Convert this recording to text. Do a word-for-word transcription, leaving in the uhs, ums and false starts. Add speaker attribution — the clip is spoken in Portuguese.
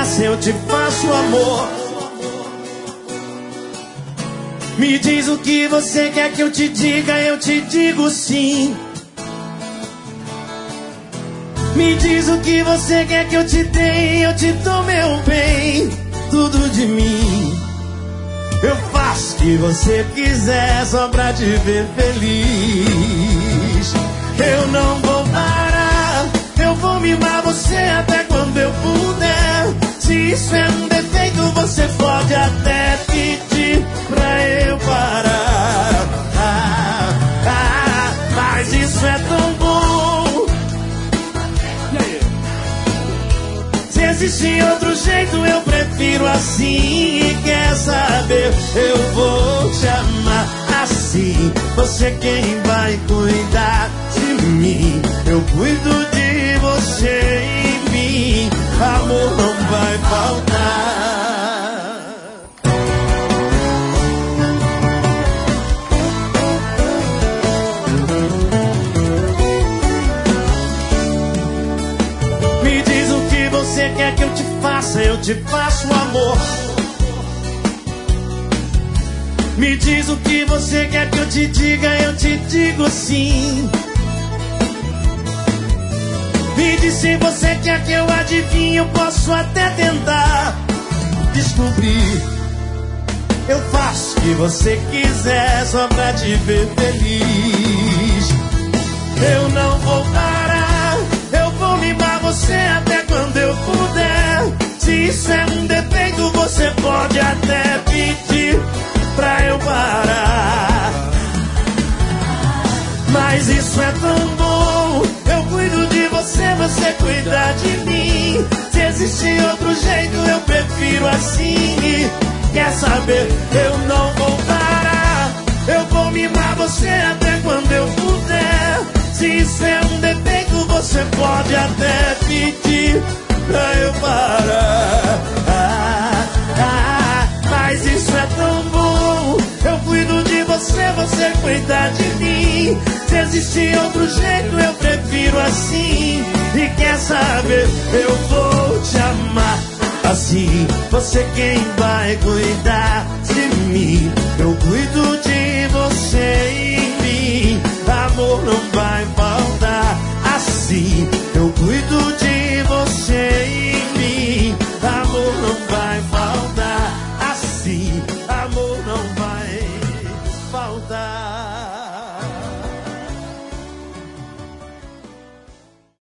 Speaker 1: faça, eu te faço amor. Me diz o que você quer que eu te diga, eu te digo sim. Me diz o que você quer que eu te dê, eu te dou meu bem. Tudo de mim eu faço o que você quiser, só pra te ver feliz. Eu não vou parar, eu vou mimar você até quando eu puder. Se isso é um defeito, você pode até pedir pra eu parar. Ah, ah, mas isso é tão bom. Se existe outro jeito, eu prefiro assim. E quer saber, eu vou te amar assim. Você quem vai cuidar de mim, eu cuido de você e mim. Amor não vai faltar. Me diz o que você quer que eu te faça, eu te faço amor. Me diz o que você quer que eu te diga, eu te digo sim. Me diz se você quer que eu adivinhe, eu posso até tentar descobrir. Eu faço o que você quiser, só pra te ver feliz. Eu não vou parar, eu vou mimar você até quando eu puder. Se isso é um defeito, você pode até pedir pra eu parar. Mas isso é tão bom, eu cuido de você, você cuida de mim. Se existe outro jeito, eu prefiro assim. Quer saber, eu não vou parar, eu vou mimar você até quando eu puder. Se isso é um defeito, você pode até pedir pra eu parar. Ah, ah, mas isso é tão bom, eu cuido de você, você cuida de mim. Se existe outro jeito, eu prefiro assim. E quer saber, eu vou te amar assim. Você quem vai cuidar de mim, eu cuido de você e mim. Amor não vai faltar assim. Eu cuido de